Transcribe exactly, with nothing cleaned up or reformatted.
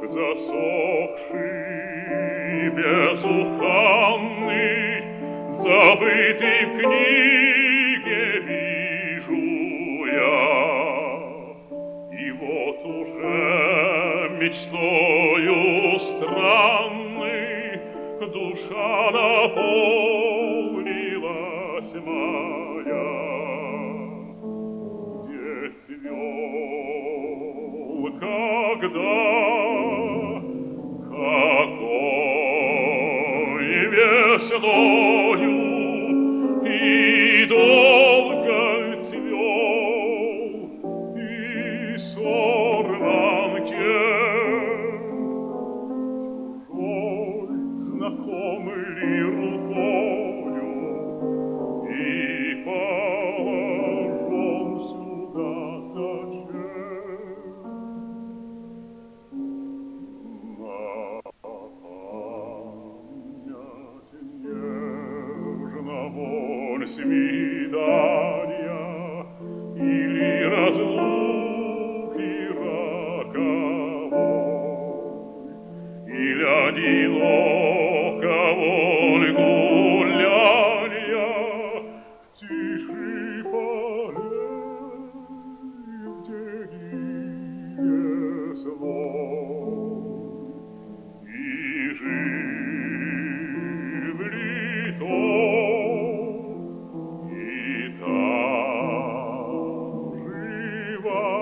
засохший, безуханный, забытый в книге вижу я. И вот уже мечтою странной душа наполнилась моя. Где цвел когда какой весною и долго цвел и сорванке чужой знакомый ли рукою и положен сюда зачем. На память нежно боль свидания или разлуки роковой, или одинокого гуляния в тиши полей, в деревья слой. И жив ли тот, и та жива